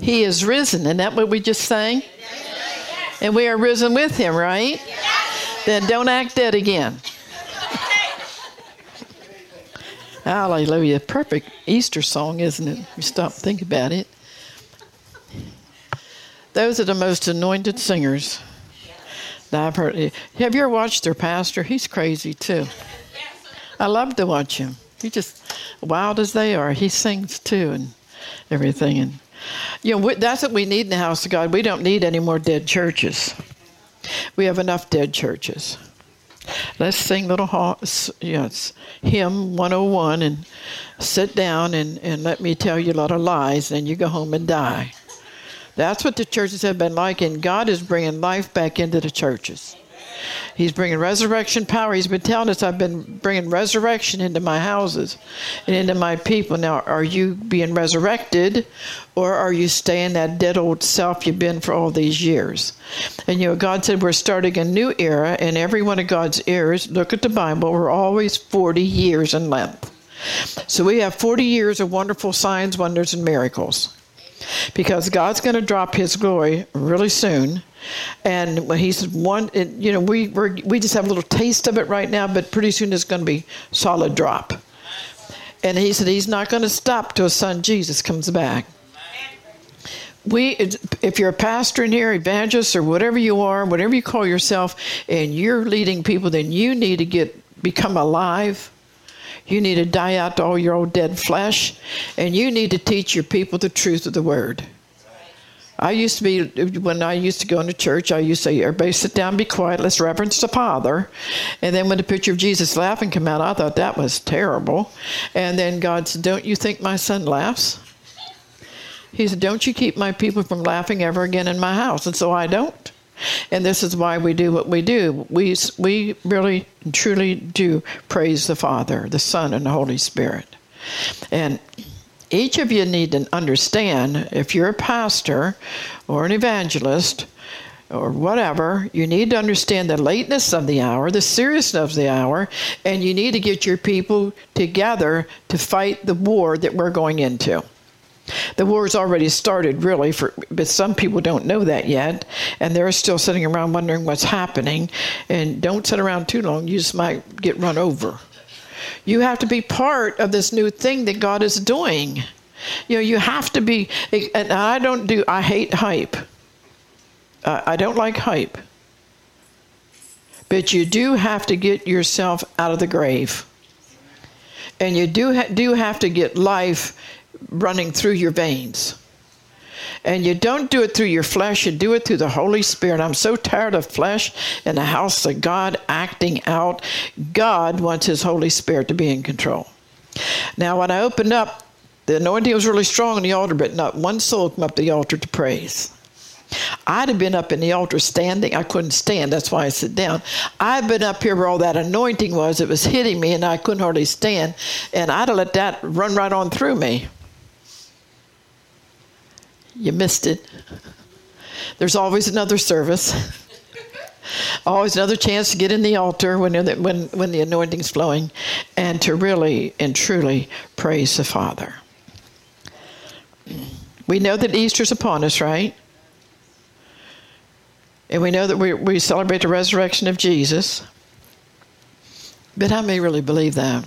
He is risen. Isn't that what we just sang? And we are risen with him, right? Then don't act dead again. Hallelujah. Perfect Easter song, isn't it? You stop and think about it. Those are the most anointed singers that I've heard. Have you ever watched their pastor? He's crazy too. I love to watch him. He just, wild as they are, he sings too and everything. And that's what we need in the house of God. We don't need any more dead churches. We have enough dead churches. Let's sing little hymn 101 and sit down and let me tell you a lot of lies, and then you go home and die. That's what the churches have been like, and God is bringing life back into the churches. He's bringing resurrection power. He's been telling us, I've been bringing resurrection into my houses and into my people. Now, are you being resurrected, or are you staying that dead old self you've been for all these years? And, God said we're starting a new era, and every one of God's eras, look at the Bible, we're always 40 years in length. So we have 40 years of wonderful signs, wonders, and miracles. Because God's going to drop his glory really soon. And when he said we just have a little taste of it right now, but pretty soon it's going to be solid drop. And he said he's not going to stop till his son Jesus comes back. If you're a pastor in here, evangelist, or whatever you are, whatever you call yourself, and you're leading people, then you need to become alive. You need to die out to all your old dead flesh, and you need to teach your people the truth of the word. When I used to go into church, I used to say, everybody sit down, be quiet, let's reverence the Father. And then when the picture of Jesus laughing came out, I thought that was terrible. And then God said, don't you think my son laughs? He said, don't you keep my people from laughing ever again in my house. And so I don't. And this is why we do what we do. We really and truly do praise the Father, the Son, and the Holy Spirit. And each of you need to understand, if you're a pastor or an evangelist or whatever, you need to understand the lateness of the hour, the seriousness of the hour, and you need to get your people together to fight the war that we're going into. The war's already started, really, but some people don't know that yet, and they're still sitting around wondering what's happening. And don't sit around too long; you just might get run over. You have to be part of this new thing that God is doing. You have to be. And I hate hype. I don't like hype. But you do have to get yourself out of the grave, and you do have to get life running through your veins. And you don't do it through your flesh, you do it through the Holy Spirit. I'm so tired of flesh in the house of God acting out. God wants his Holy Spirit to be in control. Now, when I opened up, the anointing was really strong on the altar, but not one soul came up to the altar to praise. I'd have been up in the altar standing. I couldn't stand. That's why I sit down. I've been up here where all that anointing was. It was hitting me, and I couldn't hardly stand. And I'd have let that run right on through me. You missed it. There's always another service. Always another chance to get in the altar when the anointing's flowing, and to really and truly praise the Father. We know that Easter's upon us, right? And we know that we celebrate the resurrection of Jesus. But how many really believe that?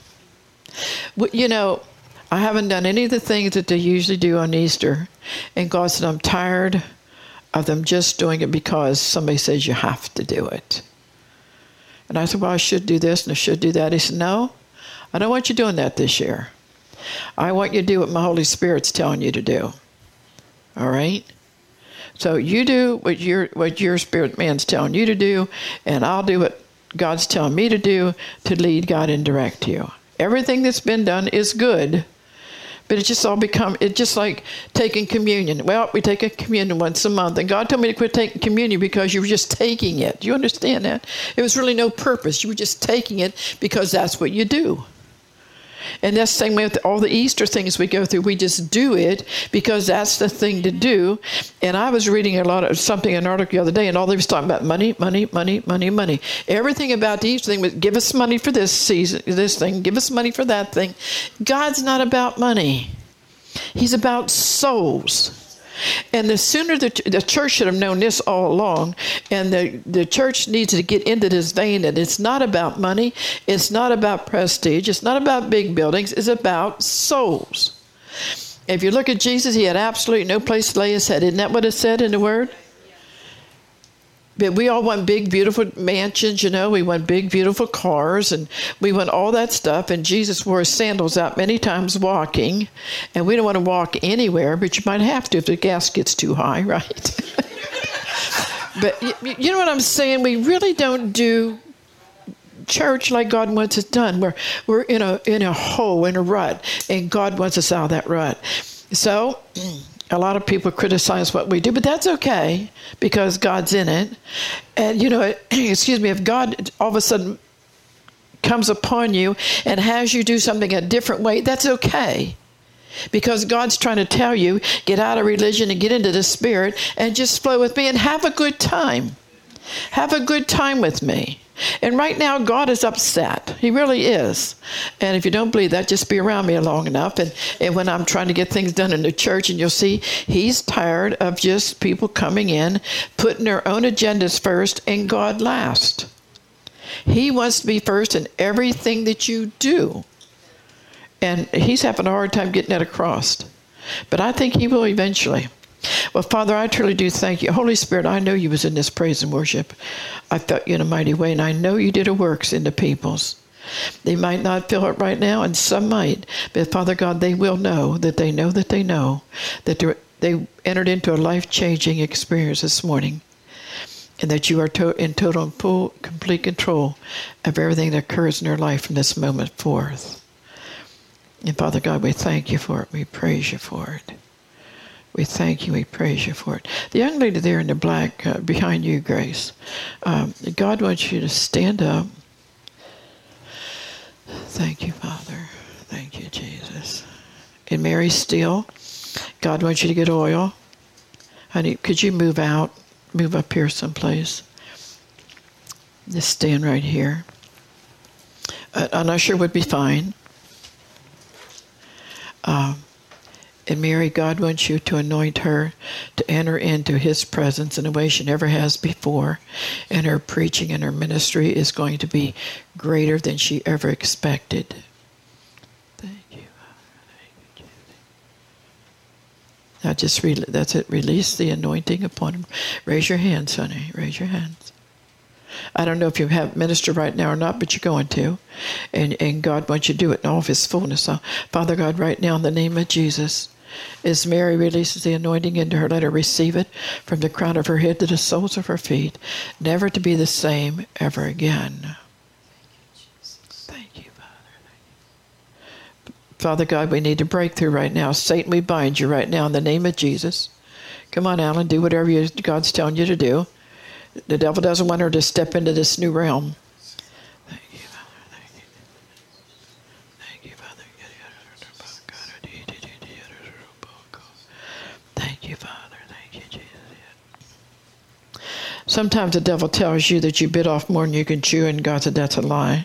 I haven't done any of the things that they usually do on Easter. And God said, I'm tired of them just doing it because somebody says you have to do it. And I said, well, I should do this and I should do that. He said, no, I don't want you doing that this year. I want you to do what my Holy Spirit's telling you to do. All right? So you do what your spirit man's telling you to do, and I'll do what God's telling me to do to lead God and direct you. Everything that's been done is good. But it's just like taking communion. Well, we take a communion once a month. And God told me to quit taking communion because you were just taking it. Do you understand that? It was really no purpose. You were just taking it because that's what you do. And that's the same way with all the Easter things we go through. We just do it because that's the thing to do. And I was reading an article the other day, and all they was talking about money, money, money, money, money. Everything about the Easter thing was give us money for this season, this thing, give us money for that thing. God's not about money. He's about souls. And the sooner the church should have known this all along, and the church needs to get into this vein that it's not about money, it's not about prestige, it's not about big buildings, it's about souls. If you look at Jesus, he had absolutely no place to lay his head. Isn't that what it said in the Word? But we all want big, beautiful mansions, we want big, beautiful cars, and we want all that stuff. And Jesus wore his sandals out many times walking, and we don't want to walk anywhere, but you might have to if the gas gets too high, right? But you know what I'm saying? We really don't do church like God wants it done. We're in a hole, in a rut, and God wants us out of that rut. So a lot of people criticize what we do, but that's okay because God's in it. And, if God all of a sudden comes upon you and has you do something a different way, that's okay. Because God's trying to tell you, get out of religion and get into the Spirit and just flow with me and have a good time. Have a good time with me. And right now, God is upset. He really is. And if you don't believe that, just be around me long enough. And when I'm trying to get things done in the church, and you'll see he's tired of just people coming in, putting their own agendas first and God last. He wants to be first in everything that you do. And he's having a hard time getting that across. But I think he will eventually. Well, Father, I truly do thank you. Holy Spirit, I know you was in this praise and worship. I felt you in a mighty way, and I know you did a works in the peoples. They might not feel it right now, and some might. But, Father God, they will know that they know that they know that they entered into a life-changing experience this morning, and that you are in total and full, complete control of everything that occurs in their life from this moment forth. And, Father God, we thank you for it. We praise you for it. We thank you. We praise you for it. The young lady there in the black behind you, Grace, God wants you to stand up. Thank you, Father. Thank you, Jesus. And Mary Steele, God wants you to get oil. Honey, could you move out? Move up here someplace. Just stand right here. An usher would be fine. And Mary, God wants you to anoint her to enter into his presence in a way she never has before. And her preaching and her ministry is going to be greater than she ever expected. Thank you, Father. Thank you, Jesus. Now just that's it. Release the anointing upon him. Raise your hands, honey. Raise your hands. I don't know if you have minister right now or not, but you're going to. And God wants you to do it in all of his fullness. So, Father God, right now in the name of Jesus, as Mary releases the anointing into her, let her receive it from the crown of her head to the soles of her feet, never to be the same ever again. Thank you, Father. Father God, we need a breakthrough right now. Satan, we bind you right now in the name of Jesus. Come on, Alan, do whatever God's telling you to do. The devil doesn't want her to step into this new realm. Thank you, Father. Thank you. Thank you, Father. Thank you, Father. Thank you, Jesus. Sometimes the devil tells you that you bit off more than you can chew, and God said that's a lie.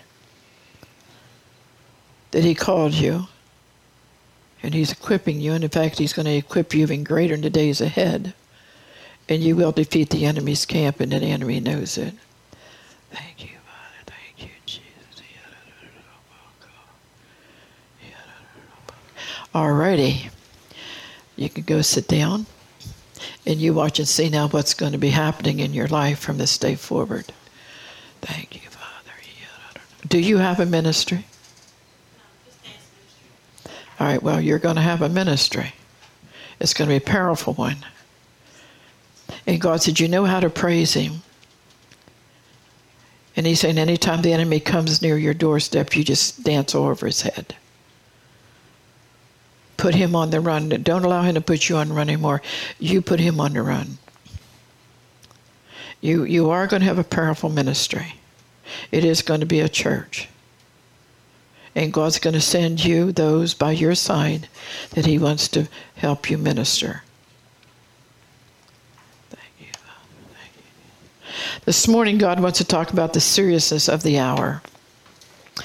That he called you, and he's equipping you, and in fact, he's going to equip you even greater in the days ahead. And you will defeat the enemy's camp, and the enemy knows it. Thank you, Father. Thank you, Jesus. All righty. You can go sit down, and you watch and see now what's going to be happening in your life from this day forward. Thank you, Father. Do you have a ministry? All right, well, you're going to have a ministry. It's going to be a powerful one. And God said, you know how to praise him. And he's saying anytime the enemy comes near your doorstep, you just dance all over his head. Put him on the run. Don't allow him to put you on the run anymore. You put him on the run. You are going to have a powerful ministry. It is going to be a church. And God's going to send you those by your side that he wants to help you minister. This morning, God wants to talk about the seriousness of the hour.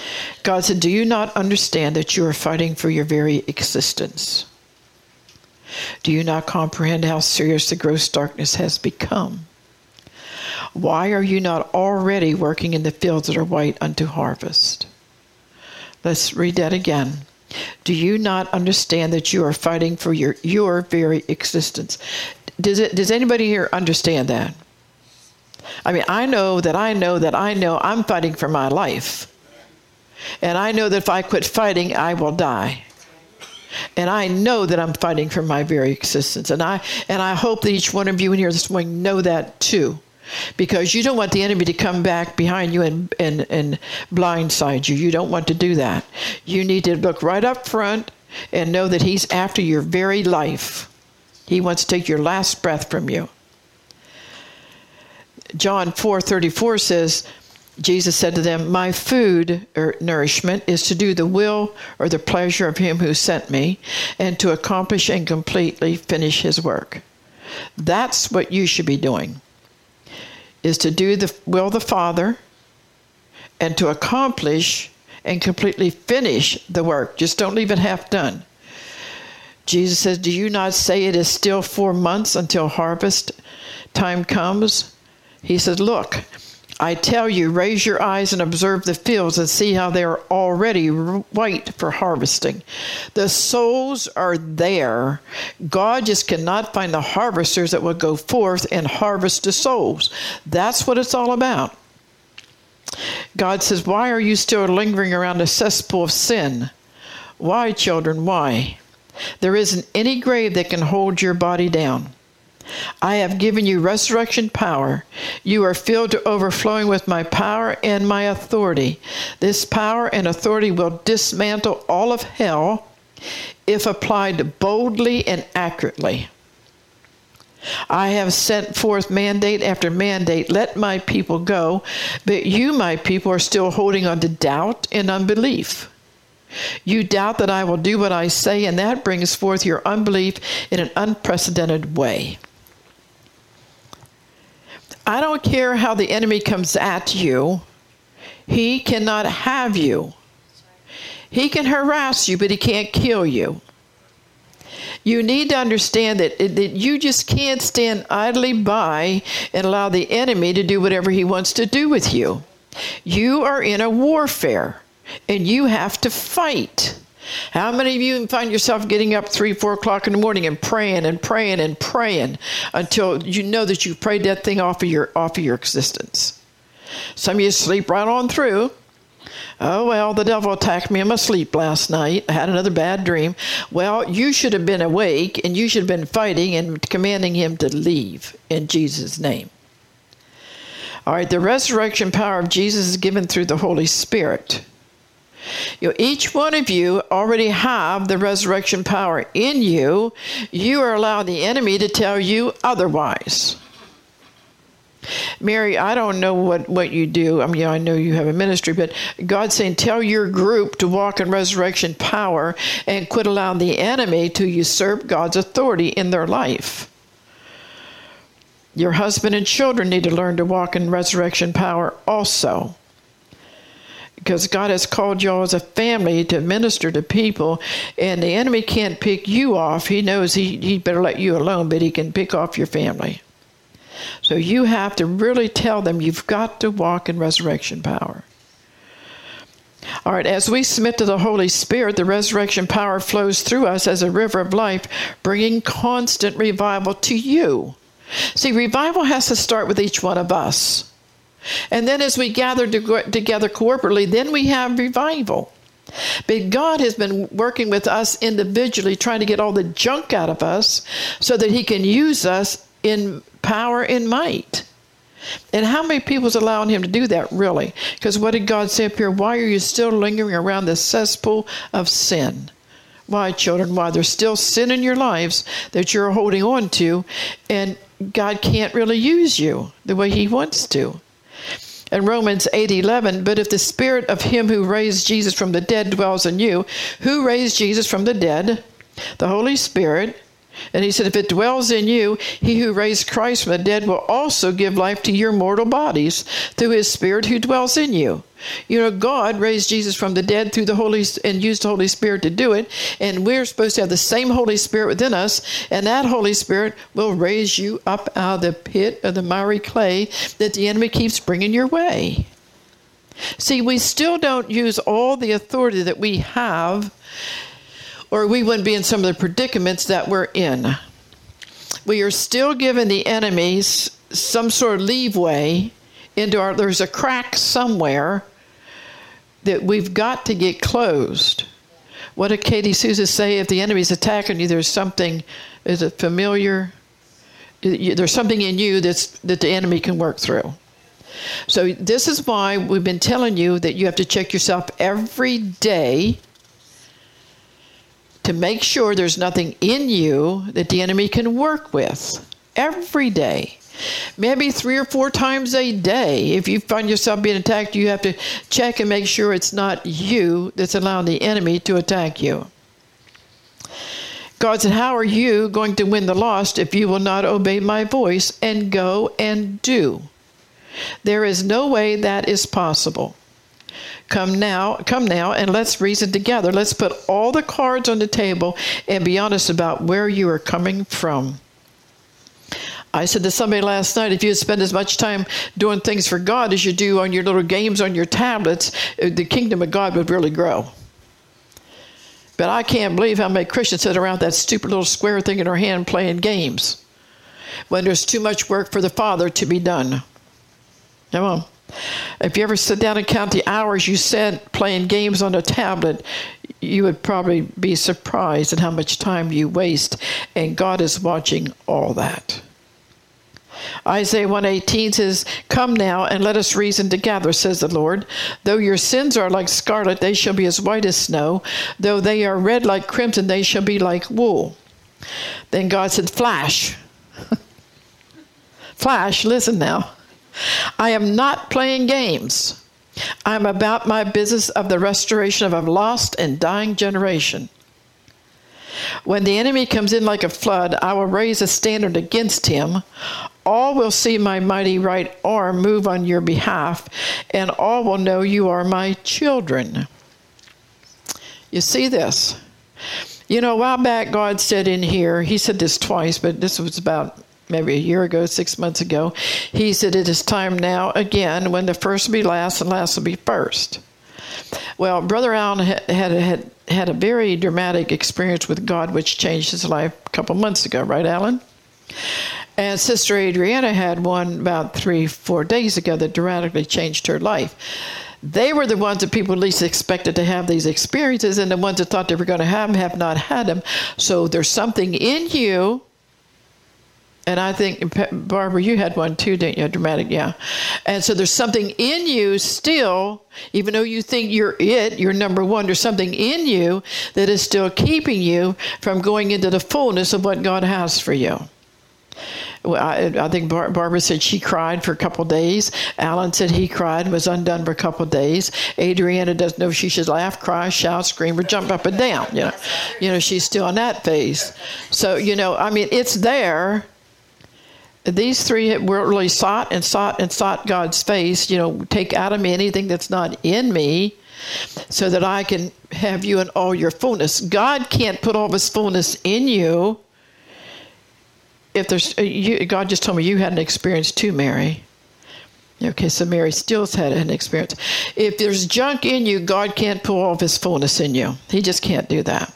God said, do you not understand that you are fighting for your very existence? Do you not comprehend how serious the gross darkness has become? Why are you not already working in the fields that are white unto harvest? Let's read that again. Do you not understand that you are fighting for your very existence? Does anybody here understand that? I mean, I know I'm fighting for my life. And I know that if I quit fighting, I will die. And I know that I'm fighting for my very existence. And I hope that each one of you in here this morning know that too. Because you don't want the enemy to come back behind you and blindside you. You don't want to do that. You need to look right up front and know that he's after your very life. He wants to take your last breath from you. John 4:34 says, Jesus said to them, my food or nourishment is to do the will or the pleasure of him who sent me and to accomplish and completely finish his work. That's what you should be doing, is to do the will of the Father and to accomplish and completely finish the work. Just don't leave it half done. Jesus says, do you not say it is still 4 months until harvest time comes? He said, look, I tell you, raise your eyes and observe the fields and see how they are already white for harvesting. The souls are there. God just cannot find the harvesters that will go forth and harvest the souls. That's what it's all about. God says, why are you still lingering around the cesspool of sin? Why, children, why? There isn't any grave that can hold your body down. I have given you resurrection power. You are filled to overflowing with my power and my authority. This power and authority will dismantle all of hell if applied boldly and accurately. I have sent forth mandate after mandate. Let my people go. But you, my people, are still holding on to doubt and unbelief. You doubt that I will do what I say, and that brings forth your unbelief in an unprecedented way. I don't care how the enemy comes at you. He cannot have you. He can harass you, but he can't kill you. You need to understand that you just can't stand idly by and allow the enemy to do whatever he wants to do with you. You are in a warfare, and you have to fight. How many of you find yourself getting up 3, 4 o'clock in the morning and praying and praying and praying until you know that you've prayed that thing off of your existence? Some of you sleep right on through. Oh, well, the devil attacked me in my sleep last night. I had another bad dream. Well, you should have been awake, and you should have been fighting and commanding him to leave in Jesus' name. All right, the resurrection power of Jesus is given through the Holy Spirit. Each one of you already have the resurrection power in you. You are allowing the enemy to tell you otherwise. Mary, I don't know what you do. I mean, I know you have a ministry, but God's saying tell your group to walk in resurrection power and quit allowing the enemy to usurp God's authority in their life. Your husband and children need to learn to walk in resurrection power also. Because God has called y'all as a family to minister to people, and the enemy can't pick you off. He knows he better let you alone, but he can pick off your family. So you have to really tell them you've got to walk in resurrection power. All right, as we submit to the Holy Spirit, the resurrection power flows through us as a river of life, bringing constant revival to you. See, revival has to start with each one of us. And then as we gather together corporately, then we have revival. But God has been working with us individually, trying to get all the junk out of us so that he can use us in power and might. And how many people is allowing him to do that, really? Because what did God say up here? Why are you still lingering around the cesspool of sin? Why, children? Why? There's still sin in your lives that you're holding on to, and God can't really use you the way he wants to. In Romans 8:11, but if the spirit of him who raised Jesus from the dead dwells in you, who raised Jesus from the dead? The Holy Spirit. And he said, if it dwells in you, he who raised Christ from the dead will also give life to your mortal bodies through his Spirit who dwells in you. You know, God raised Jesus from the dead through the Holy and used the Holy Spirit to do it. And we're supposed to have the same Holy Spirit within us. And that Holy Spirit will raise you up out of the pit of the miry clay that the enemy keeps bringing your way. See, we still don't use all the authority that we have, or we wouldn't be in some of the predicaments that we're in. We are still giving the enemies some sort of leeway into our, there's a crack somewhere that we've got to get closed. What did Katie Souza say? If the enemy's attacking you, there's something, is it familiar? There's something in you that the enemy can work through. So this is why we've been telling you that you have to check yourself every day to make sure there's nothing in you that the enemy can work with. Every day. Maybe 3 or 4 times a day. If you find yourself being attacked, you have to check and make sure it's not you that's allowing the enemy to attack you. God said, how are you going to win the lost if you will not obey my voice and go and do? There is no way that is possible. Come now, and let's reason together. Let's put all the cards on the table and be honest about where you are coming from. I said to somebody last night, if you spend as much time doing things for God as you do on your little games on your tablets, the kingdom of God would really grow. But I can't believe how many Christians sit around that stupid little square thing in their hand playing games when there's too much work for the Father to be done. Come on. If you ever sit down and count the hours you spent playing games on a tablet, you would probably be surprised at how much time you waste. And God is watching all that. Isaiah 1:18 says, come now and let us reason together, says the Lord. Though your sins are like scarlet, they shall be as white as snow. Though they are red like crimson, they shall be like wool. Then God said, flash. Flash, listen now. I am not playing games. I'm about my business of the restoration of a lost and dying generation. When the enemy comes in like a flood, I will raise a standard against him. All will see my mighty right arm move on your behalf, and all will know you are my children. You see this? You know, a while back, God said in here, he said this twice, but this was about maybe a year ago, 6 months ago. He said, it is time now again when the first will be last and last will be first. Well, Brother Allen had a very dramatic experience with God, which changed his life a couple months ago, right, Alan? And Sister Adriana had one about 3-4 days ago that dramatically changed her life. They were the ones that people least expected to have these experiences, and the ones that thought they were going to have them have not had them. So there's something in you. And I think, Barbara, you had one too, didn't you? Dramatic, yeah. And so there's something in you still, even though you think you're number one, there's something in you that is still keeping you from going into the fullness of what God has for you. Well, I think Barbara said she cried for a couple of days. Alan said he cried and was undone for a couple of days. Adriana doesn't know if she should laugh, cry, shout, scream, or jump up and down. You know, she's still in that phase. So, I mean, it's there. These three really sought God's face. Take out of me anything that's not in me so that I can have you in all your fullness. God can't put all of his fullness in you. If there's, God just told me you had an experience too, Mary. Okay, so Mary Stills had an experience. If there's junk in you, God can't put all of his fullness in you. He just can't do that.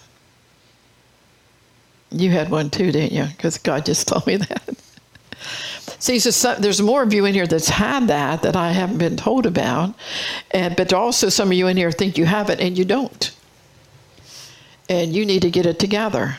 You had one too, didn't you? Because God just told me that. See, so there's more of you in here that's had that I haven't been told about. But also some of you in here think you have it and you don't. And you need to get it together.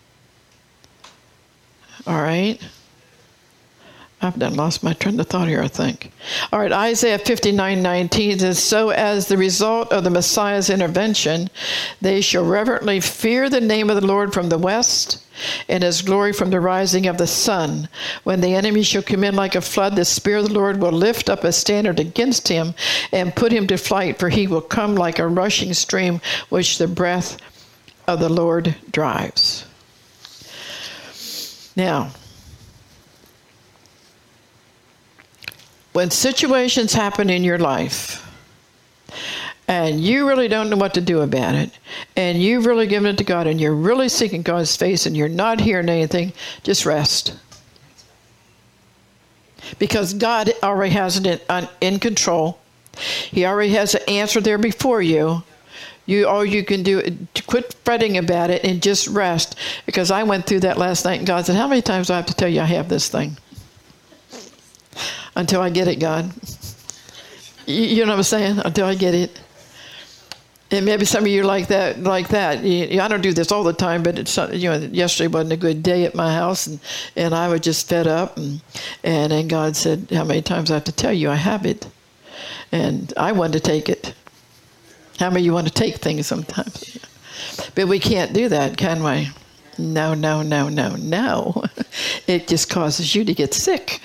All right. I've done lost my train of thought here, I think. All right, Isaiah 59:19 says, so as the result of the Messiah's intervention, they shall reverently fear the name of the Lord from the west, and his glory from the rising of the sun. When the enemy shall come in like a flood, the Spirit of the Lord will lift up a standard against him and put him to flight, for he will come like a rushing stream which the breath of the Lord drives. Now, when situations happen in your life, and you really don't know what to do about it, and you've really given it to God, and you're really seeking God's face, and you're not hearing anything, just rest. Because God already has it in control. He already has an answer there before you. All you can do is quit fretting about it and just rest. Because I went through that last night, and God said, how many times do I have to tell you I have this thing? Until I get it, God. You know what I'm saying? Until I get it. And maybe some of you like that. I don't do this all the time, but it's, yesterday wasn't a good day at my house, and I was just fed up. And then God said, how many times do I have to tell you I have it? And I wanted to take it. How many of you want to take things sometimes? But we can't do that, can we? No. It just causes you to get sick.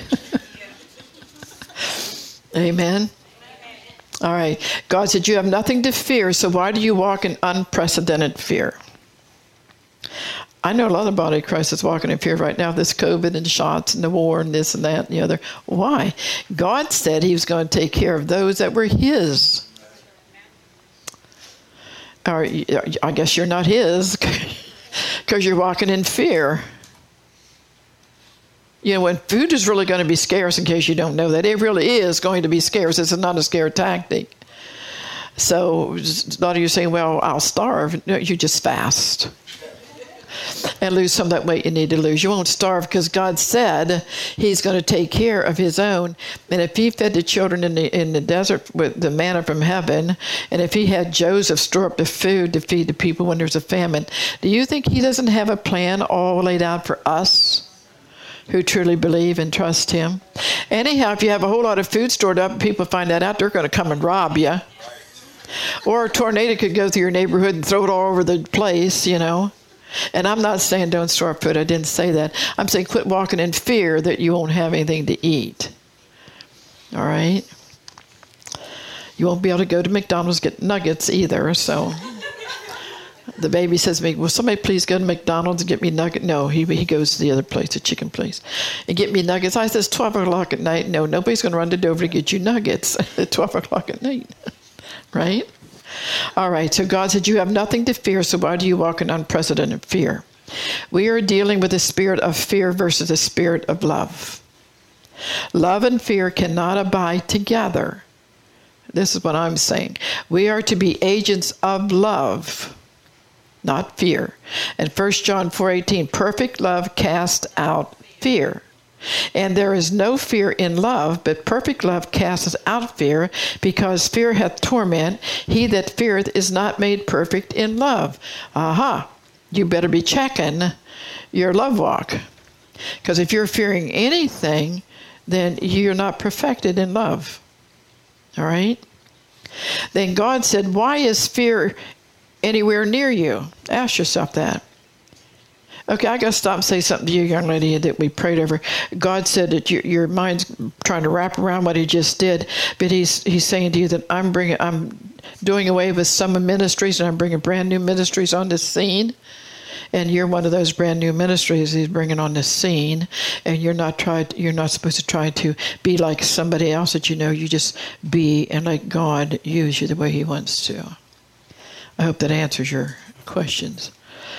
Amen. All right. God said, you have nothing to fear, so why do you walk in unprecedented fear? I know a lot of body of Christ is walking in fear right now. This COVID and shots and the war and this and that and the other. Why? God said he was going to take care of those that were his. Or I guess you're not his because you're walking in fear. When food is really going to be scarce, in case you don't know that, it really is going to be scarce. It's not a scare tactic. So a lot of you saying, well, I'll starve. No, you just fast and lose some of that weight you need to lose. You won't starve because God said he's going to take care of his own. And if he fed the children in the desert with the manna from heaven, and if he had Joseph store up the food to feed the people when there's a famine, do you think he doesn't have a plan all laid out for us who truly believe and trust him? Anyhow, if you have a whole lot of food stored up and people find that out, they're going to come and rob you. Or a tornado could go through your neighborhood and throw it all over the place, And I'm not saying don't store up food. I didn't say that. I'm saying quit walking in fear that you won't have anything to eat. All right? You won't be able to go to McDonald's get nuggets either, so... The baby says to me, will somebody please go to McDonald's and get me nuggets? No, he goes to the other place, the chicken place, and get me nuggets. I says, 12 o'clock at night. No, nobody's going to run to Dover to get you nuggets at 12 o'clock at night. Right? All right, so God said, you have nothing to fear, so why do you walk in unprecedented fear? We are dealing with the spirit of fear versus the spirit of love. Love and fear cannot abide together. This is what I'm saying. We are to be agents of love, not fear. And 1 John 4:18, perfect love casts out fear. And there is no fear in love, but perfect love casteth out fear, because fear hath torment. He that feareth is not made perfect in love. Aha! You better be checking your love walk. Because if you're fearing anything, then you're not perfected in love. All right? Then God said, why is fear anywhere near you? Ask yourself that. Okay, I got to stop and say something to you, young lady, that we prayed over. God said that your mind's trying to wrap around what he just did, but he's saying to you that I'm doing away with some ministries, and I'm bringing brand new ministries on the scene. And you're one of those brand new ministries he's bringing on the scene, and you're not supposed to try to be like somebody else that you know. You just be and let God use you the way he wants to. I hope that answers your questions.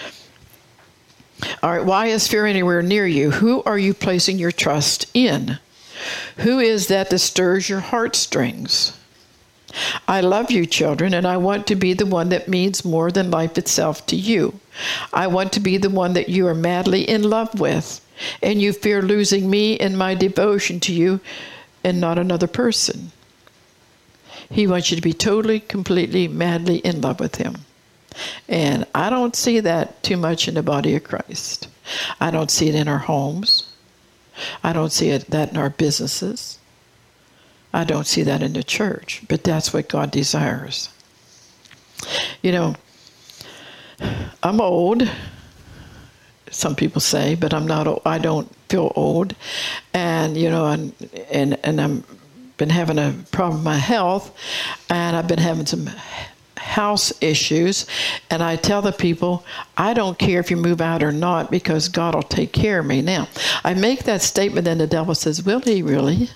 All right, why is fear anywhere near you? Who are you placing your trust in? Who is that stirs your heartstrings? I love you, children, and I want to be the one that means more than life itself to you. I want to be the one that you are madly in love with, and you fear losing me in my devotion to you and not another person. He wants you to be totally, completely, madly in love with him. And I don't see that too much in the body of Christ. I don't see it in our homes. I don't see that in our businesses. I don't see that in the church. But that's what God desires. You know, I'm old, some people say, but I'm not old. I don't feel old. And, you know, and I'm been having a problem with my health, and I've been having some house issues, and I tell the people, I don't care if you move out or not because God will take care of me. Now, I make that statement and the devil says, will he really?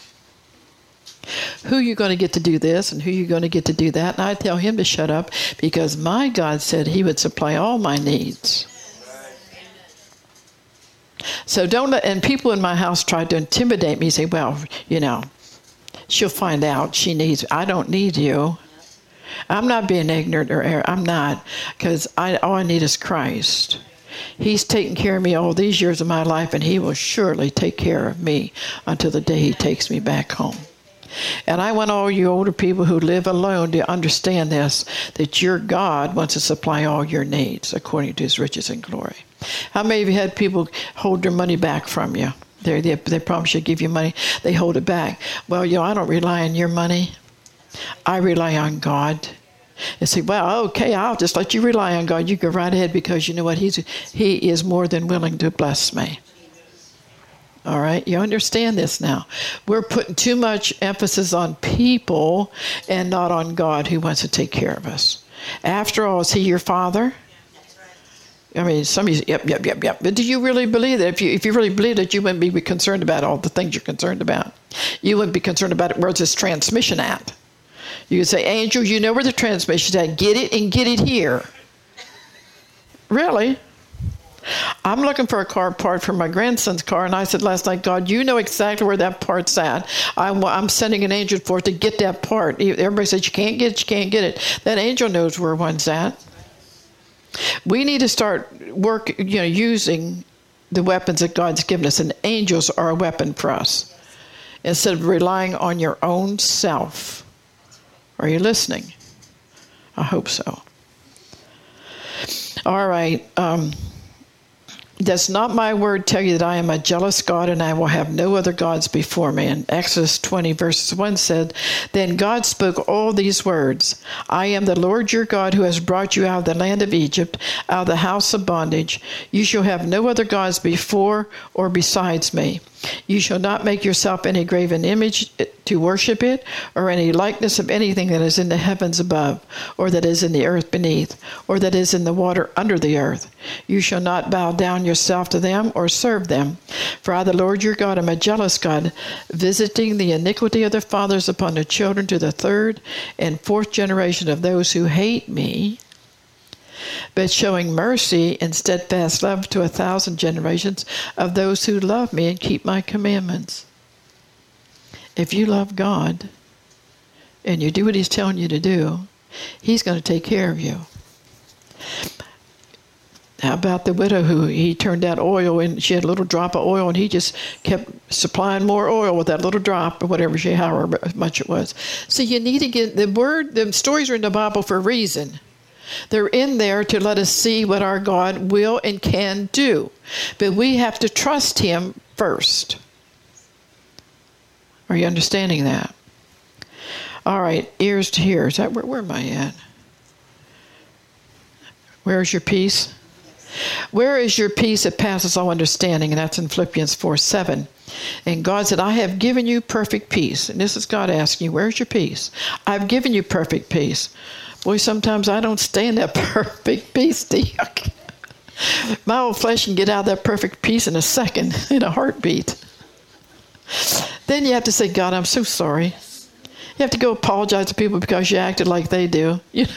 Who are you going to get to do this and who are you going to get to do that? And I tell him to shut up because my God said he would supply all my needs. So don't let, and people in my house tried to intimidate me, say, well, she'll find out she needs, I don't need you. I'm not being ignorant I'm not, because all I need is Christ. He's taken care of me all these years of my life, and he will surely take care of me until the day he takes me back home. And I want all you older people who live alone to understand this, that your God wants to supply all your needs according to his riches and glory. How many of you had people hold their money back from you? They promise you to give you money. They hold it back. Well, I don't rely on your money. I rely on God. And say, well, okay, I'll just let you rely on God. You go right ahead because you know what? He is more than willing to bless me. All right, you understand this now. We're putting too much emphasis on people and not on God who wants to take care of us. After all, is he your father? I mean, somebody says, yep. But do you really believe that? If you really believe that, you wouldn't be concerned about all the things you're concerned about. You wouldn't be concerned about where's this transmission at. You would say, Angel, you know where the transmission's at. Get it and get it here. Really? I'm looking for a car part for my grandson's car, and I said last night, God, you know exactly where that part's at. I'm sending an angel for it to get that part. Everybody says, you can't get it. That angel knows where one's at. We need to start using the weapons that God's given us, and angels are a weapon for us, instead of relying on your own self. Are you listening? I hope so. All right. Does not my word tell you that I am a jealous God and I will have no other gods before me? And Exodus 20 verses 1 said, Then God spoke all these words. I am the Lord your God who has brought you out of the land of Egypt, out of the house of bondage. You shall have no other gods before or besides me. You shall not make yourself any graven image to worship it, or any likeness of anything that is in the heavens above, or that is in the earth beneath, or that is in the water under the earth. You shall not bow down yourself to them or serve them. For I, the Lord your God, am a jealous God, visiting the iniquity of the fathers upon the children to the third and fourth generation of those who hate me, but showing mercy and steadfast love to 1,000 generations of those who love me and keep my commandments. If you love God and you do what he's telling you to do, he's going to take care of you. How about the widow who he turned out oil and she had a little drop of oil and he just kept supplying more oil with that little drop or whatever, however much it was. So you need to get the stories are in the Bible for a reason. They're in there to let us see what our God will and can do. But we have to trust him first. Are you understanding that? All right, ears to hear. Is that where am I at? Where is your peace? Where is your peace that passes all understanding? And that's in Philippians 4:7. And God said, I have given you perfect peace. And this is God asking you, where's your peace? I've given you perfect peace. Boy, sometimes I don't stay in that perfect peace, do you? My old flesh can get out of that perfect peace in a second, in a heartbeat. Then you have to say, God, I'm so sorry. You have to go apologize to people because you acted like they do.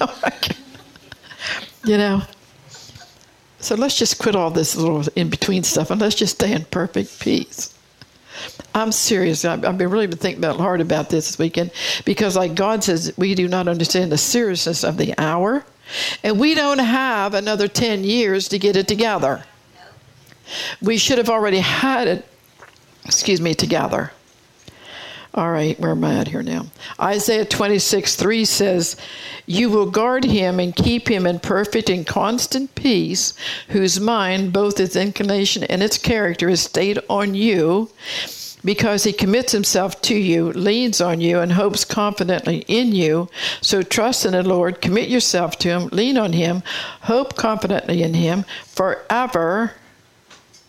So let's just quit all this little in-between stuff and let's just stay in perfect peace. I'm serious. I've been really thinking hard about this weekend because like God says, we do not understand the seriousness of the hour and we don't have another 10 years to get it together. We should have already had it, together. All right, where am I at here now? Isaiah 26:3 says, You will guard him and keep him in perfect and constant peace, whose mind, both its inclination and its character, is stayed on you, because he commits himself to you, leans on you, and hopes confidently in you. So trust in the Lord, commit yourself to him, lean on him, hope confidently in him forever,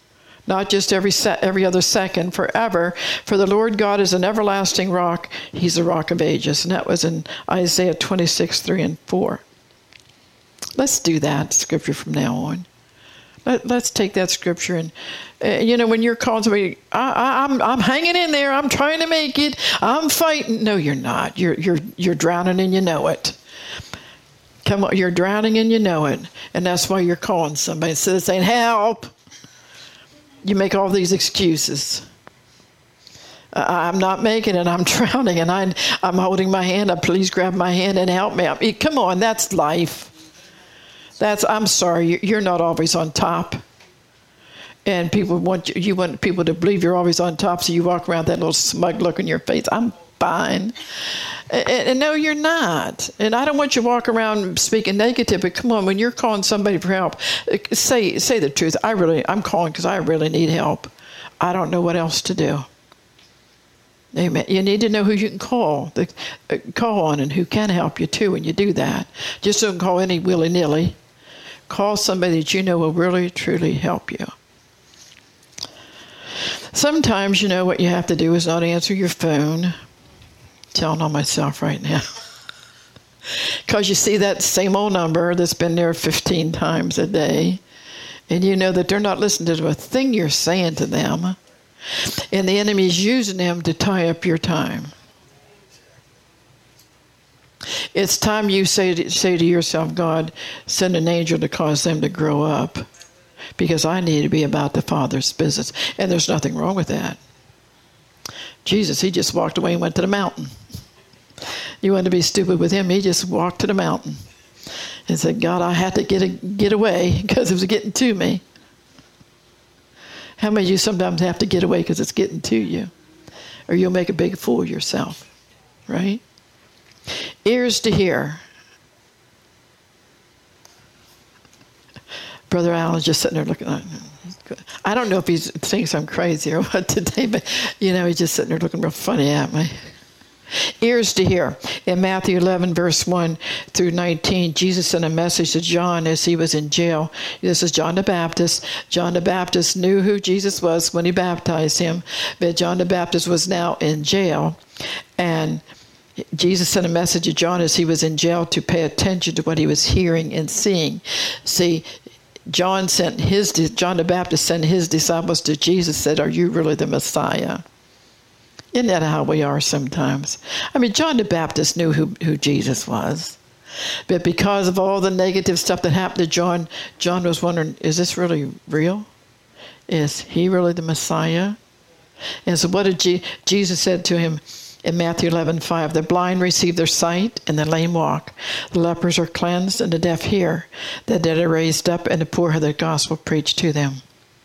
not just every other second, forever. For the Lord God is an everlasting rock. He's the rock of ages. And that was in Isaiah 26, 3 and 4. Let's do that scripture from now on. Let's take that scripture and, when you're calling somebody, I'm hanging in there. I'm trying to make it. I'm fighting. No, you're not. You're drowning and you know it. Come on, you're drowning and you know it. And that's why you're calling somebody. Instead of saying, help, you make all these excuses. I'm not making it. I'm drowning and I'm holding my hand up. Please grab my hand and help me. Come on, that's life. I'm sorry, you're not always on top. And people want people to believe you're always on top, so you walk around with that little smug look on your face. I'm fine. And no, you're not. And I don't want you to walk around speaking negative, but come on, when you're calling somebody for help, say the truth. I'm calling because I really need help. I don't know what else to do. Amen. You need to know who you can call on and who can help you too when you do that. Just don't call any willy-nilly. Call somebody that you know will really, truly help you. Sometimes, what you have to do is not answer your phone. I'm telling on myself right now. Because you see that same old number that's been there 15 times a day. And you know that they're not listening to a thing you're saying to them. And the enemy's using them to tie up your time. It's time you say to yourself, God, send an angel to cause them to grow up. Because I need to be about the Father's business. And there's nothing wrong with that. Jesus, he just walked away and went to the mountain. You want to be stupid with him, he just walked to the mountain. And said, God, I had to get away because it was getting to me. How many of you sometimes have to get away because it's getting to you? Or you'll make a big fool of yourself. Right? Ears to hear. Brother Alan's just sitting there looking. I don't know if he thinks I'm crazy or what today, but, he's just sitting there looking real funny at me. Ears to hear. In Matthew 11, verse 1 through 19, Jesus sent a message to John as he was in jail. This is John the Baptist. John the Baptist knew who Jesus was when he baptized him, but John the Baptist was now in jail. And Jesus sent a message to John as he was in jail to pay attention to what he was hearing and seeing. See, John the Baptist sent his disciples to Jesus, said, are you really the Messiah? Isn't that how we are sometimes? John the Baptist knew who Jesus was. But because of all the negative stuff that happened to John, John was wondering, is this really real? Is he really the Messiah? And so what did Jesus said to him in Matthew 11:5? The blind receive their sight and the lame walk. The lepers are cleansed and the deaf hear. The dead are raised up and the poor have the gospel preached to them.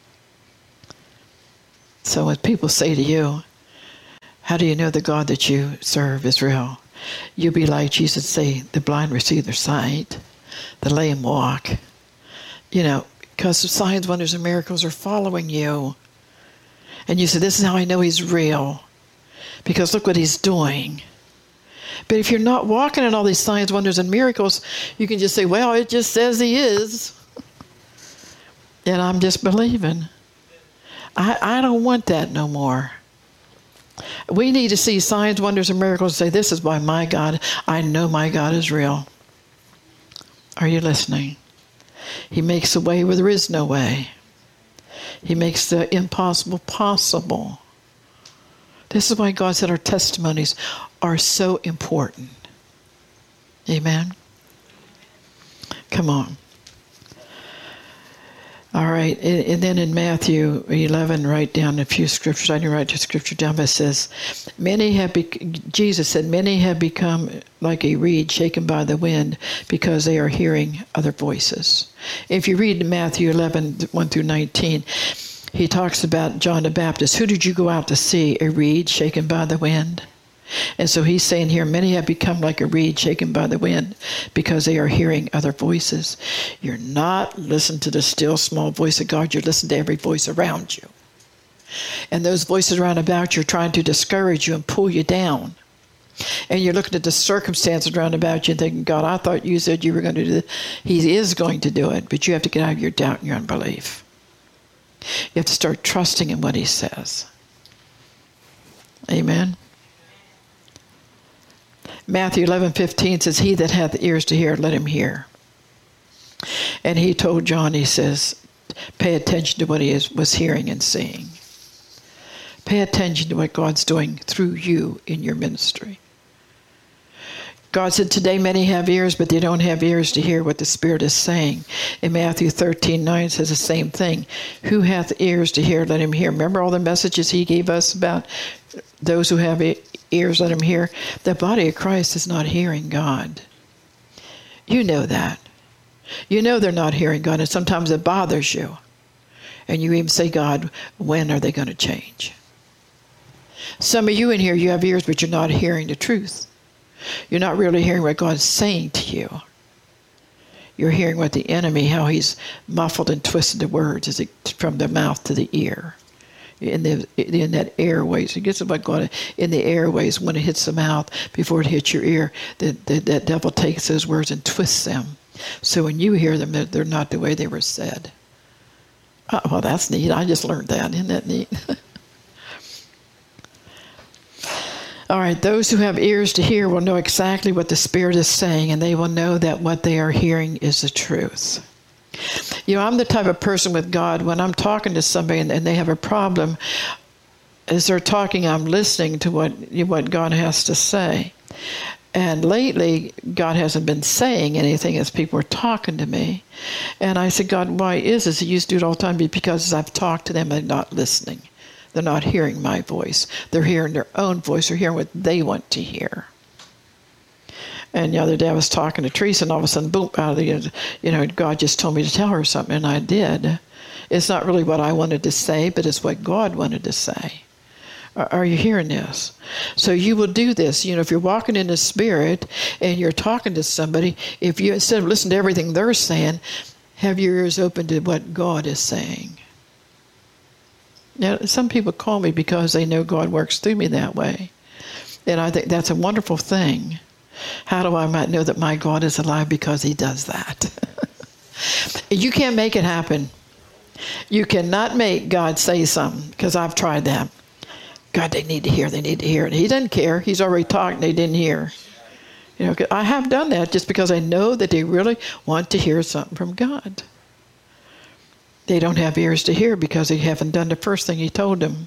So when people say to you, how do you know the God that you serve is real? You'll be like Jesus say, the blind receive their sight, the lame walk. Because the signs, wonders, and miracles are following you. And you say, this is how I know he's real. Because look what he's doing. But if you're not walking in all these signs, wonders, and miracles, you can just say, well, it just says he is. And I'm just believing. I don't want that no more. We need to see signs, wonders, and miracles and say, this is why my God, I know my God is real. Are you listening? He makes a way where there is no way. He makes the impossible possible. This is why God said our testimonies are so important. Amen? Come on. All right. And then in Matthew 11, write down a few scriptures. I didn't write the scripture down, but it says, Jesus said, many have become like a reed shaken by the wind because they are hearing other voices. If you read Matthew 11, 1 through 19, he talks about John the Baptist. Who did you go out to see? A reed shaken by the wind? And so he's saying here, many have become like a reed shaken by the wind because they are hearing other voices. You're not listening to the still small voice of God. You're listening to every voice around you. And those voices around about you are trying to discourage you and pull you down. And you're looking at the circumstances around about you and thinking, God, I thought you said you were going to do this. He is going to do it, but you have to get out of your doubt and your unbelief. You have to start trusting in what he says. Amen. Matthew 11:15 says, he that hath ears to hear, let him hear. And he told John, he says, pay attention to what he was hearing and seeing. Pay attention to what God's doing through you in your ministry. God said, today many have ears, but they don't have ears to hear what the Spirit is saying. In Matthew 13:9 says the same thing. Who hath ears to hear, let him hear. Remember all the messages he gave us about those who have ears, let him hear. The body of Christ is not hearing God. You know that. You know they're not hearing God, and sometimes it bothers you. And you even say, God, when are they going to change? Some of you in here, you have ears, but you're not hearing the truth. You're not really hearing what God's saying to you. You're hearing what the enemy, how he's muffled and twisted the words from the mouth to the ear. In that airways. It gets about God in the airways when it hits the mouth before it hits your ear. That devil takes those words and twists them. So when you hear them, they're not the way they were said. Oh, well, that's neat. I just learned that. Isn't that neat? All right, those who have ears to hear will know exactly what the Spirit is saying, and they will know that what they are hearing is the truth. You know, I'm the type of person with God, when I'm talking to somebody and they have a problem, as they're talking, I'm listening to what God has to say. And lately, God hasn't been saying anything as people are talking to me. And I said, God, why is this? He used to do it all the time because as I've talked to them, they're not listening. They're not hearing my voice. They're hearing their own voice. They're hearing what they want to hear. And the other day I was talking to Teresa, and all of a sudden, boom, out of the, God just told me to tell her something, and I did. It's not really what I wanted to say, but it's what God wanted to say. Are you hearing this? So you will do this. If you're walking in the Spirit and you're talking to somebody, if you, instead of listening to everything they're saying, have your ears open to what God is saying. Now, some people call me because they know God works through me that way. And I think that's a wonderful thing. How do I might know that my God is alive? Because he does that. You can't make it happen. You cannot make God say something, because I've tried that. God, they need to hear. And he doesn't care. He's already talked and they didn't hear. I have done that just because I know that they really want to hear something from God. They don't have ears to hear because they haven't done the first thing he told them.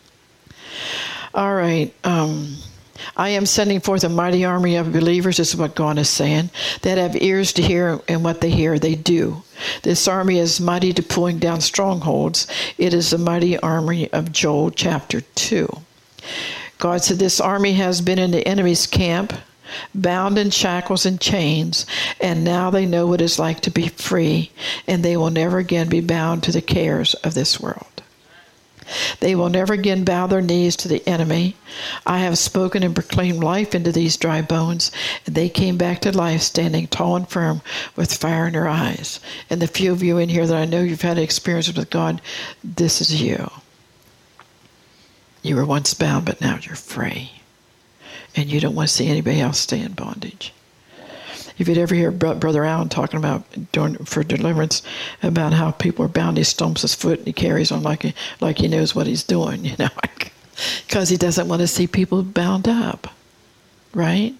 All right. I am sending forth a mighty army of believers, this is what God is saying, that have ears to hear, and what they hear, they do. This army is mighty to pulling down strongholds. It is the mighty army of Joel chapter 2. God said this army has been in the enemy's camp, bound in shackles and chains, and now they know what it's like to be free, and they will never again be bound to the cares of this world. They will never again bow their knees to the enemy. I have spoken and proclaimed life into these dry bones, and they came back to life, standing tall and firm with fire in their eyes. And the few of you in here that I know you've had experiences with God, this is you. You were once bound, but now you're free. And you don't want to see anybody else stay in bondage. If you'd ever hear Brother Allen talking about for deliverance, about how people are bound, he stomps his foot and he carries on like he knows what he's doing, because he doesn't want to see people bound up, right?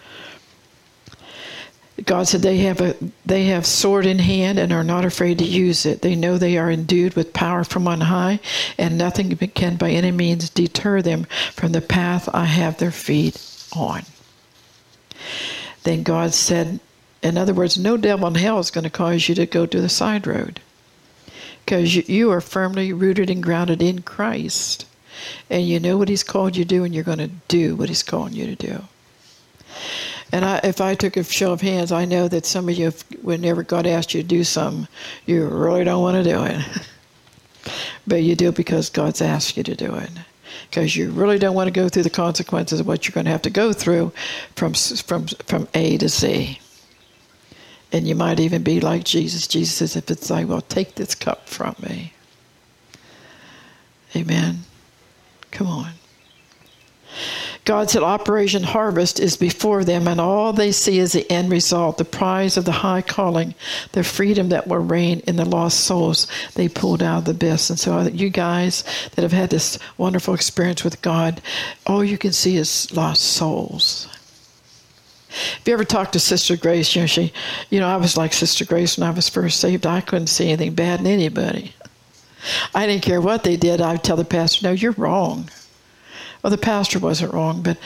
God said they have sword in hand and are not afraid to use it. They know they are endued with power from on high, and nothing can by any means deter them from the path I have their feet on. Then God said, in other words, no devil in hell is going to cause you to go to the side road, because you are firmly rooted and grounded in Christ, and you know what he's called you to do, and you're going to do what he's calling you to do. And if I took a show of hands, I know that some of you, whenever God asked you to do something, you really don't want to do it. But you do it because God's asked you to do it. Because you really don't want to go through the consequences of what you're going to have to go through from A to Z. And you might even be like Jesus. Jesus says, if it's like, well, take this cup from me. Amen. Come on. God said Operation Harvest is before them, and all they see is the end result, the prize of the high calling, the freedom that will reign in the lost souls they pulled out of the abyss. And so you guys that have had this wonderful experience with God, all you can see is lost souls. If you ever talked to Sister Grace, I was like Sister Grace when I was first saved. I couldn't see anything bad in anybody. I didn't care what they did. I would tell the pastor, no, you're wrong. Well, the pastor wasn't wrong, but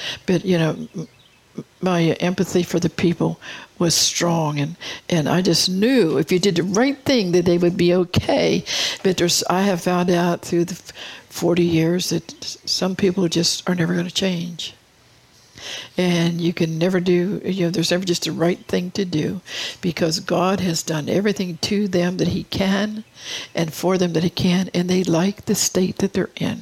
my empathy for the people was strong, and I just knew if you did the right thing that they would be okay. But I have found out through the 40 years that some people just are never going to change. And you can never do, there's never just the right thing to do, because God has done everything to them that he can and for them that he can, and they like the state that they're in.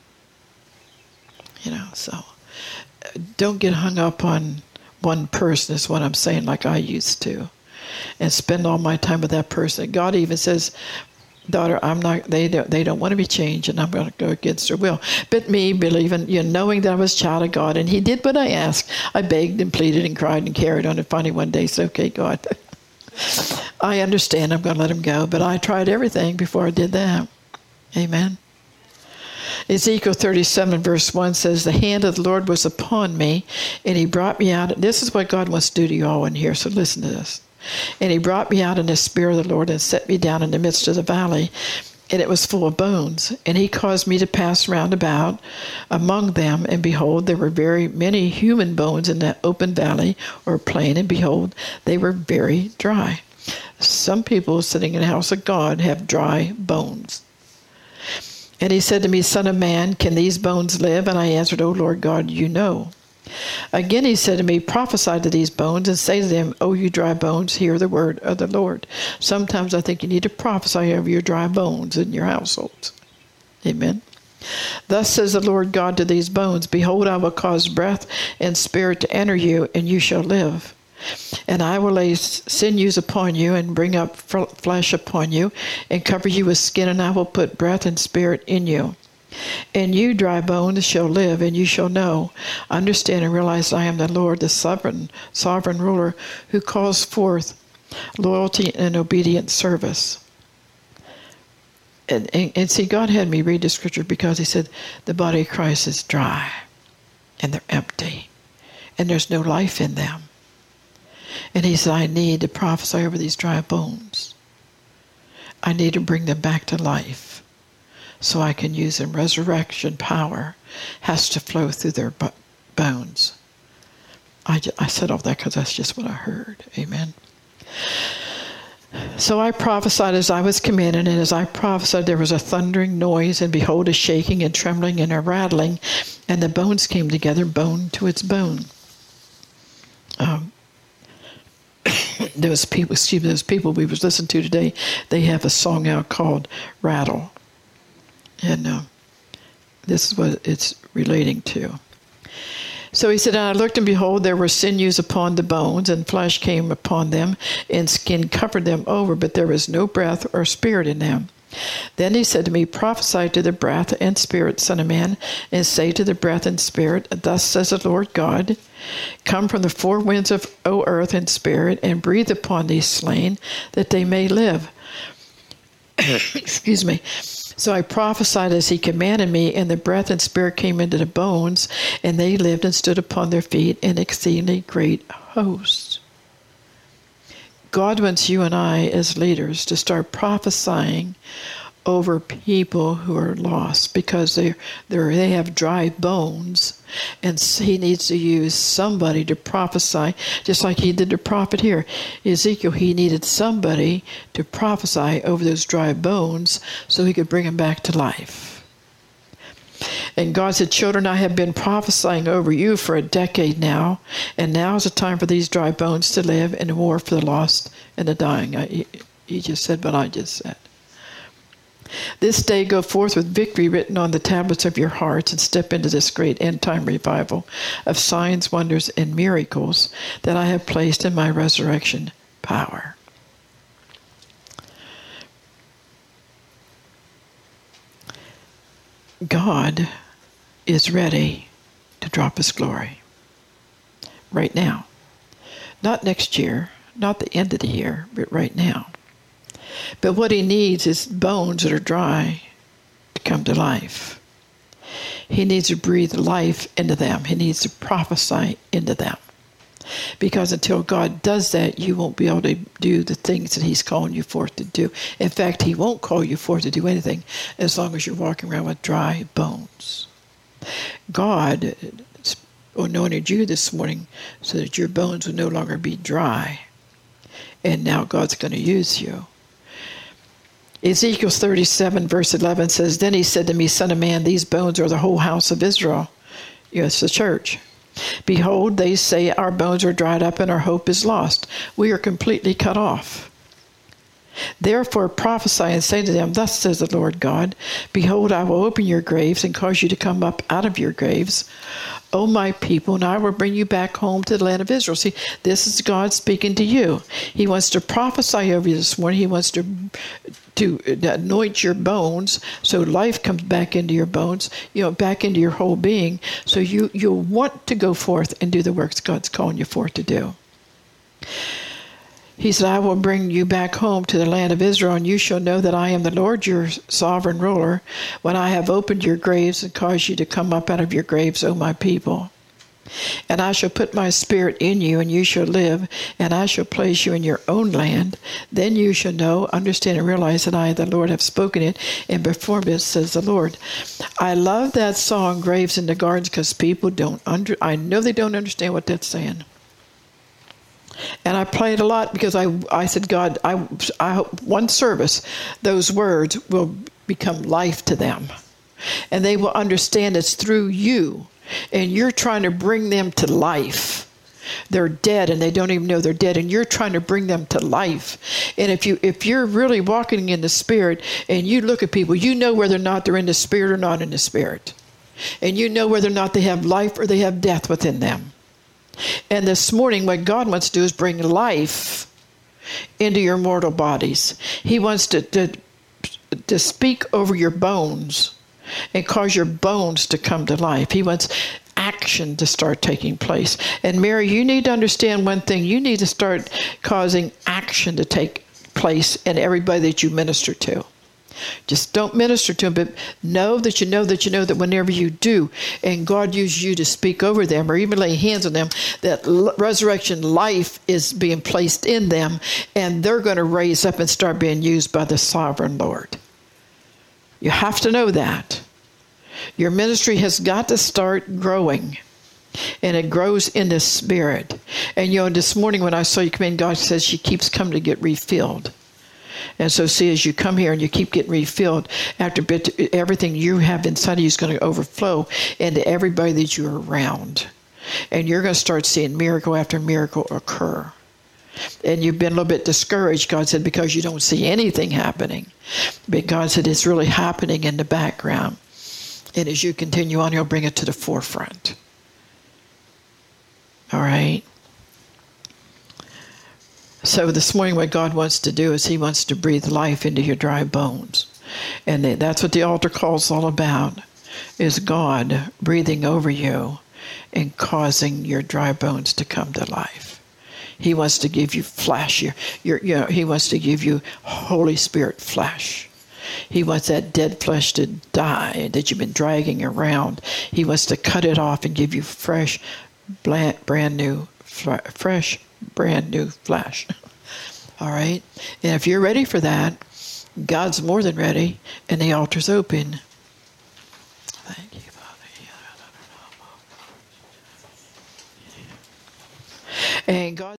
So don't get hung up on one person is what I'm saying, like I used to, and spend all my time with that person. God even says, daughter, they don't want to be changed, and I'm going to go against their will. But me believing, knowing that I was a child of God, and he did what I asked. I begged and pleaded and cried and carried on, and finally one day said, okay, God, I understand, I'm going to let him go. But I tried everything before I did that. Amen. Ezekiel 37 verse 1 says, the hand of the Lord was upon me, and he brought me out. This is what God wants to do to you all in here, so listen to this. And he brought me out in the spirit of the Lord and set me down in the midst of the valley, and it was full of bones. And he caused me to pass round about among them, and behold, there were very many human bones in that open valley or plain, and behold, they were very dry. Some people sitting in the house of God have dry bones. And he said to me, Son of man, can these bones live? And I answered, O Lord God, you know. Again he said to me, prophesy to these bones and say to them, O you dry bones, hear the word of the Lord. Sometimes I think you need to prophesy over your dry bones in your households. Amen. Thus says the Lord God to these bones, behold, I will cause breath and spirit to enter you, and you shall live. And I will lay sinews upon you, and bring up flesh upon you, and cover you with skin, and I will put breath and spirit in you. And you, dry bones, shall live, and you shall know, understand, and realize that I am the Lord, the sovereign ruler, who calls forth loyalty and obedient service. And see, God had me read the scripture because he said the body of Christ is dry, and they're empty, and there's no life in them. And he said, I need to prophesy over these dry bones. I need to bring them back to life so I can use them. Resurrection power has to flow through their bones. I said all that because that's just what I heard. Amen. So I prophesied as I was commanded, and as I prophesied there was a thundering noise, and behold, a shaking and trembling and a rattling, and the bones came together, bone to its bone. Those people we was listening to today, they have a song out called Rattle. And this is what it's relating to. So he said, and I looked, and behold, there were sinews upon the bones, and flesh came upon them, and skin covered them over, but there was no breath or spirit in them. Then he said to me, prophesy to the breath and spirit, Son of man, and say to the breath and spirit, thus says the Lord God, come from the four winds of, O earth, and spirit, and breathe upon these slain, that they may live. Excuse me. So I prophesied as he commanded me, and the breath and spirit came into the bones, and they lived and stood upon their feet, an exceedingly great host. God wants you and I as leaders to start prophesying over people who are lost because they have dry bones, and he needs to use somebody to prophesy, just like he did the prophet here. Ezekiel, he needed somebody to prophesy over those dry bones so he could bring them back to life. And God said, children, I have been prophesying over you for a decade now, and now is the time for these dry bones to live in war for the lost and the dying. He just said what I just said. This day go forth with victory written on the tablets of your hearts, and step into this great end-time revival of signs, wonders, and miracles that I have placed in my resurrection power. God is ready to drop his glory. Right now. Not next year, not the end of the year, but right now. But what he needs is bones that are dry to come to life. He needs to breathe life into them. He needs to prophesy into them. Because until God does that, you won't be able to do the things that he's calling you forth to do. In fact, he won't call you forth to do anything as long as you're walking around with dry bones. God anointed you this morning so that your bones would no longer be dry. And now God's going to use you. Ezekiel 37 verse 11 says, Then he said to me, Son of man, these bones are the whole house of Israel. Yes, the church. Behold, they say our bones are dried up and our hope is lost. We are completely cut off. Therefore prophesy and say to them, Thus says the Lord God, Behold, I will open your graves and cause you to come up out of your graves, O my people, and I will bring you back home to the land of Israel. See, this is God speaking to you. He wants to prophesy over you this morning. He wants to anoint your bones so life comes back into your bones, back into your whole being. So you'll want to go forth and do the works God's calling you forth to do. He said, I will bring you back home to the land of Israel, and you shall know that I am the Lord, your sovereign ruler, when I have opened your graves and caused you to come up out of your graves, O my people. And I shall put my spirit in you, and you shall live, and I shall place you in your own land. Then you shall know, understand, and realize that I, the Lord, have spoken it and performed it, says the Lord. I love that song, Graves in the Gardens, because people I know they don't understand what that's saying. And I play it a lot because I said, God, I hope one service, those words will become life to them. And they will understand it's through you. And you're trying to bring them to life. They're dead and they don't even know they're dead. And you're trying to bring them to life. And if you're really walking in the Spirit and you look at people, you know whether or not they're in the Spirit or not in the Spirit. And you know whether or not they have life or they have death within them. And this morning, what God wants to do is bring life into your mortal bodies. He wants to speak over your bones and cause your bones to come to life. He wants action to start taking place. And Mary, you need to understand one thing. You need to start causing action to take place in everybody that you minister to. Just don't minister to them, but know that whenever you do, and God uses you to speak over them or even lay hands on them, that resurrection life is being placed in them, and they're going to raise up and start being used by the sovereign Lord. You have to know that. Your ministry has got to start growing, and it grows in the Spirit. And this morning when I saw you come in, God says she keeps coming to get refilled. And so see, as you come here and you keep getting refilled, after a bit, everything you have inside of you is going to overflow into everybody that you're around. And you're going to start seeing miracle after miracle occur. And you've been a little bit discouraged, God said, because you don't see anything happening. But God said it's really happening in the background. And as you continue on, He'll bring it to the forefront. All right? So this morning what God wants to do is He wants to breathe life into your dry bones. And that's what the altar call is all about, is God breathing over you and causing your dry bones to come to life. He wants to give you flesh. He wants to give you Holy Spirit flesh. He wants that dead flesh to die that you've been dragging around. He wants to cut it off and give you fresh, brand new flesh. All right? And if you're ready for that, God's more than ready, and the altar's open. Thank you, Father. And God